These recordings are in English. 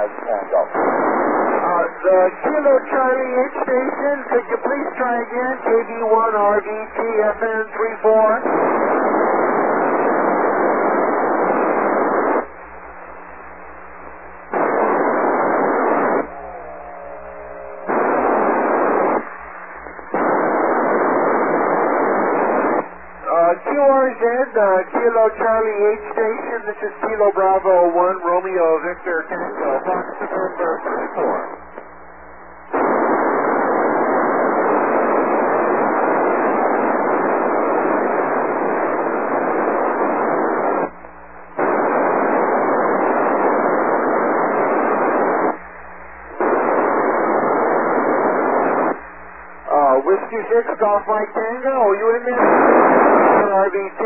Tango. The Kilo Charlie 8 station, could you please try again? KB1 RVT FN 34. QRZ, Kilo Charlie 8 station, this is Kilo Bravo 1, Romeo Victor Tango, Fox November 34. Whiskey 6, Golf Mike Tango, are you in there? RVT.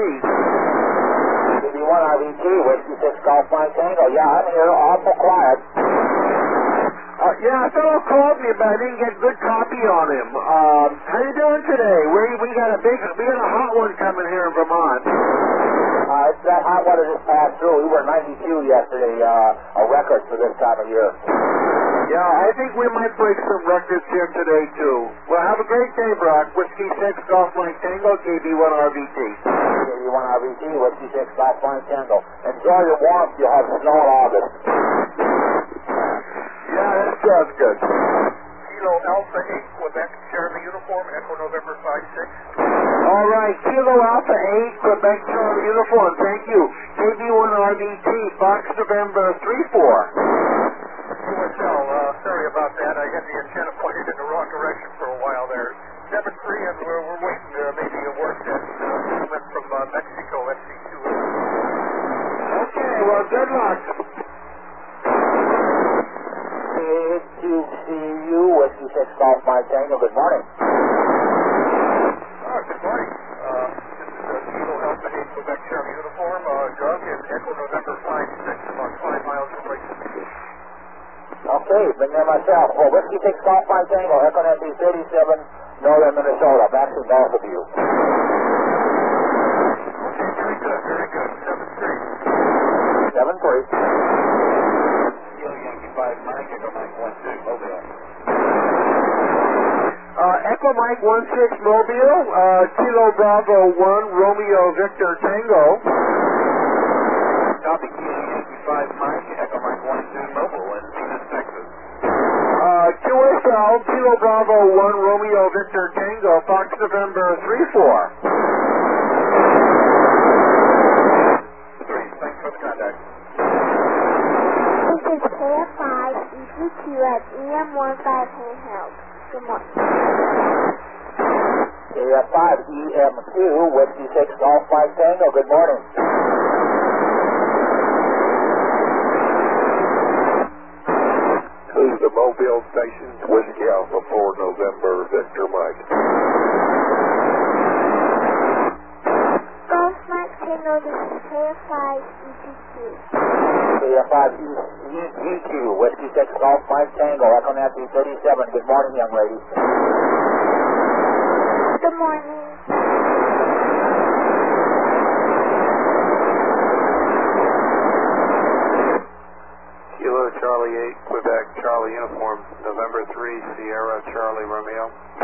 KB1 RVT, Whiskey 6, Golf Mike Tango. Yeah, I'm here, awful quiet. Yeah, a fellow called me, but I didn't get good copy on him. How you doing today? We got a hot one coming here in Vermont. It's that hot weather just passed through. We were 92 yesterday, a record for this time of year. Yeah, I think we might break some records here today, too. Well, have a great day, Brock. Whiskey 6, Golf Mike Tango, KB1 RVT. KB1 RVT, Whiskey 6, Golf Mike Tango. Enjoy your warmth. You'll have snow in August. Yeah, that sounds good. Kilo Alpha 8, Quebec, Charlie Uniform, Echo November 5-6. All right, Kilo Alpha 8, Quebec, Charlie Uniform, thank you. KB1 RVT, Fox November 34. QSL, sorry about that. I had the antenna pointed in the wrong direction for a while there. 7-3, and we're waiting maybe a work that went from Mexico, FC2. Okay, well, good luck. QCU, Whiskey 6, Golf Mike Tango. Good morning. Good morning. This is Kilo Alpha 8, Quebec, Charlie Uniform. Doug and Echo November 5-6, about 5 miles from Lake. Okay, been there myself. Well, Whiskey 6, Golf Mike Tango, Echo Nancy 37, Northern Minnesota. Back to both of you. Okay, very good, very good. 7-3. 7-3. Kilo Yankee 5, Mike, Echo Mike 1-2, Mobile. Echo Mike 1-6 Mobile, Kilo Bravo 1, Romeo Victor Tango. Copy, Kilo Yankee 5, Mike, Echo Mike 1-2, Mobile, in Phoenix, Texas. QSL, Kilo Bravo 1, Romeo Victor Tango, Fox November 34. Thanks for the contact. This is KF5 EQ at EM15 handheld. Good morning. KF5 EMQ, Whiskey 6, Golf Mike Tango. Good morning. This is the Mobile station, Whiskey Alpha 4, November, Victor Mike. Golf Mike Tango, this is KF5 EQ. KF5 EQ, Whiskey 6, Golf Mike Tango, Echo Nancy 37. Good morning, young lady. Good morning. Kilo Charlie 8, Quebec, Charlie Uniform, November 3, Sierra, Charlie, Romeo.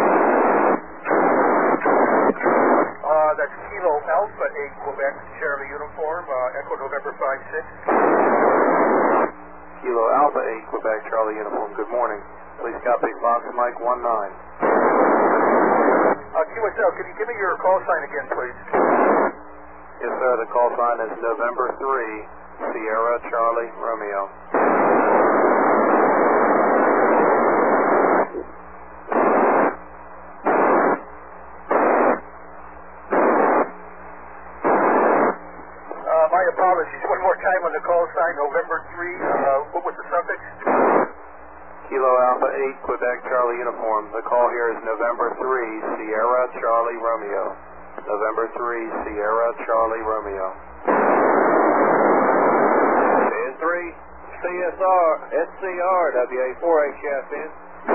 That's Kilo Alpha 8, Quebec, Charlie Uniform, Echo November 5-6. Kilo Alpha 8, Quebec, Charlie Uniform, good morning. Please copy Fox Mike 19. QSL, can you give me your call sign again, please? Yes, sir, the call sign is November 3, Sierra, Charlie, Romeo. My apologies. One more time on the call sign, November 3, what was the suffix? Kilo Alpha 8, Quebec, Charlie Uniform. The call here is November 3, Sierra, Charlie, Romeo. November 3, Sierra, Charlie, Romeo. And 3, CSR, SCR, WA4HFN.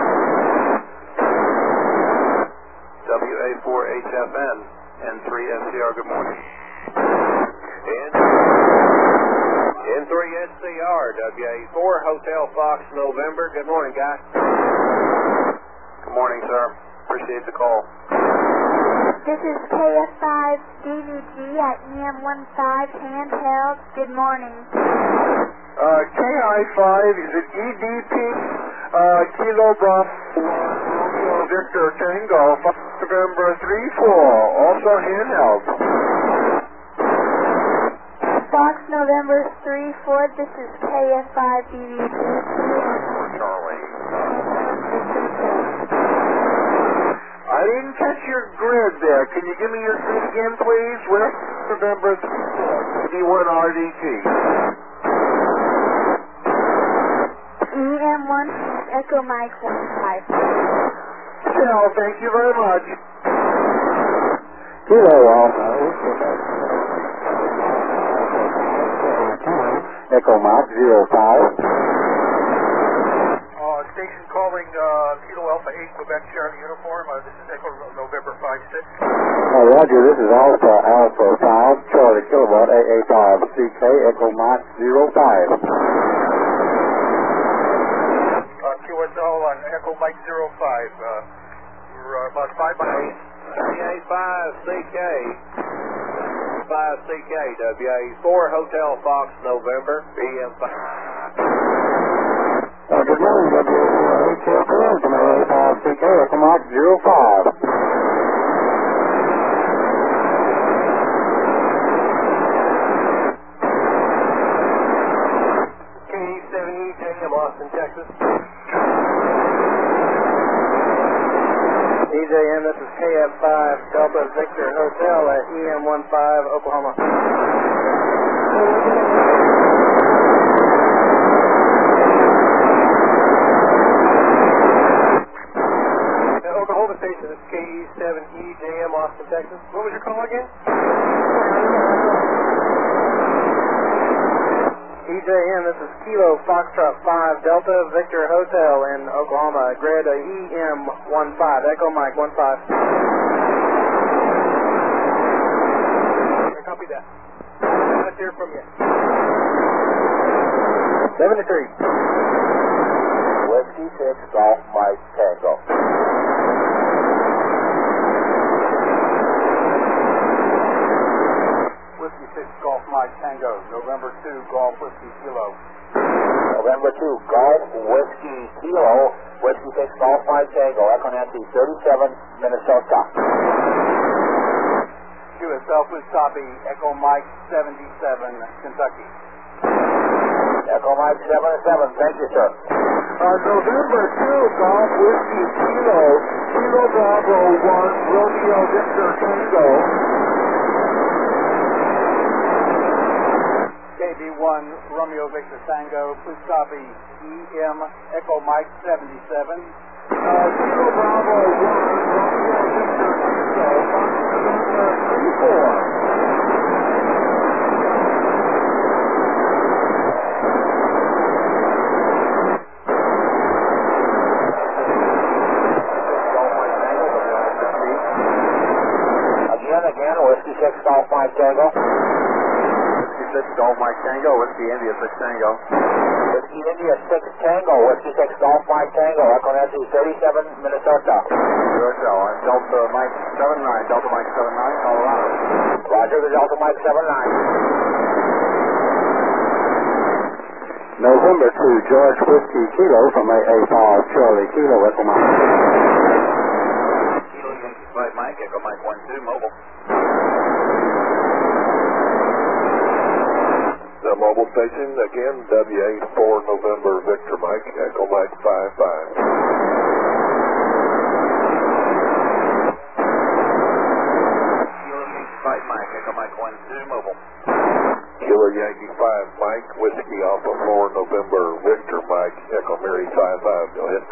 WA4HFN, and 3 SCR, good morning. And N3SCR, WA4, Hotel Fox, November. Good morning, guys. Good morning, sir. Appreciate the call. This is KF5DVG at EM15 handheld. Good morning. KI5, is it EDP? Kilo Bravo Victor Tango, November 3-4, also handheld. Fox November 3-4, this is KF5DVG. Charlie. I didn't catch your grid there. Can you give me your grid again, please? With November 3-4, D1RDT. EM1 Echo Mike 15. Shell, thank you very much. Kilo Alpha. Echo Mike 05. Station calling Kilo Alpha 8 Quebec Charlie uniform. This is Echo November 5-6. Roger, this is Alpha 5, Charlie Kilowatt AA5, CK, Echo Mike 05. QSL on Echo Mike 05. We're about 5 miles. AA5CK. 5CK, WA4, Hotel Fox, November, EM5. Good morning, WA4, from AA5CK, Echo Mike 05. KE7EJM, Austin, Texas. EJM, this is KF5 Delta Victor Hotel at EM15, Oklahoma. Oklahoma Station, this is KE7EJM, Austin, Texas. What was your call again? EJM, this is Kilo Foxtrot 5 Delta Victor Hotel in Oklahoma. Grid EM15, Echo Mike 15. Copy that. Let's hear from you. 73. Whiskey 6 Golf Mike Tango. Whiskey 6 Golf Mike Tango, November 2 Golf Whiskey Kilo. November 2 Golf Whiskey Kilo, Whiskey 6 Golf Mike Tango, Echo Nancy 37, Minnesota. QSL, please copy Echo Mike 77, Kentucky. Echo Mike 77, thank you, sir. November 2 Golf Whiskey Kilo, Kilo Bravo 1, Romeo Victor Tango. KB1 Romeo Victor Tango, please copy EM Echo Mike 77. Kilo Bravo 1, Romeo Victor Tango, November 3-4. Again, Whiskey 6 Golf Mike Tango. Whiskey 6 Golf Mike Tango, Whiskey India 6 Tango. Whiskey India 6 Tango, Whiskey 6 Golf Mike Tango, Echo Nancy 37, Minnesota. QSL, and Delta Mike 79, Delta Mike 79, Colorado. Roger, the Delta Mike 79. November 2 George Whiskey Kilo from AA5 Charlie Kilo, Echo Mike. Kilo Yankee Flight Mike, Echo Mike 12, mobile. The mobile station, again, WA4 November Victor Mike, Echo Mike 55. Kilo Yankee Flight Mike, Echo Mike 12, mobile. Kilo Yankee 5 Mike, Whiskey Alpha 4 November Victor Mike, Echo Mary 55, go ahead.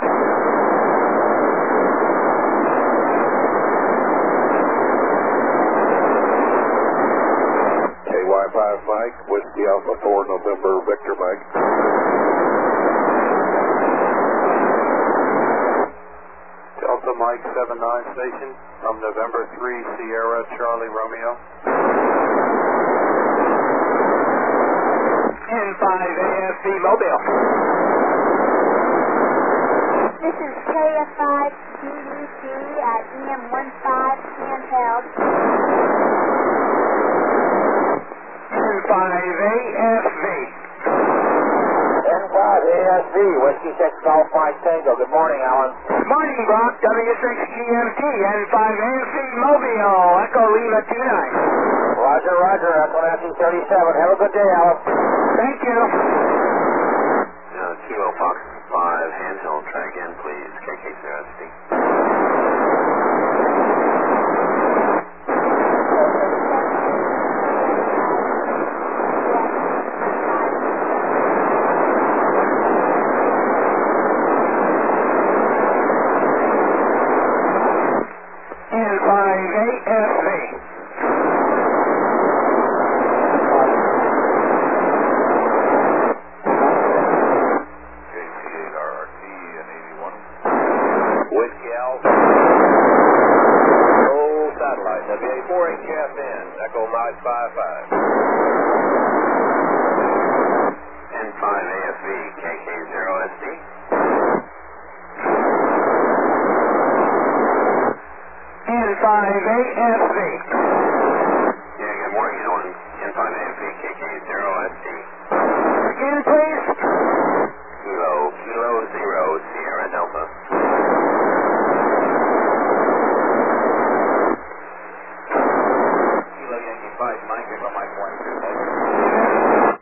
KY5 Mike, Whiskey Alpha 4 November Victor Mike. Delta Mike 79 station from November 3 Sierra Charlie Romeo. N5AFV Mobile. This is KF5 DDG at EM15 handheld. N5AFV. N5 ASV, Whiskey 6 Golf Mike Tango. Good morning, Alan. Morning, Brock. W6GMT, N5AFV Mobile, Echo Lima 29. Roger, Roger. Echo Nancy 37. Have a good day, Alan. Thank you. Kilo Fox 5, handheld, try again, please. KK0SD. N5AFV. KC8RRT and 81. Whiskey Alpha. Roll satellite, WA4HFN, Echo Mike 55. N5AFV, KK0SD. N5AFV.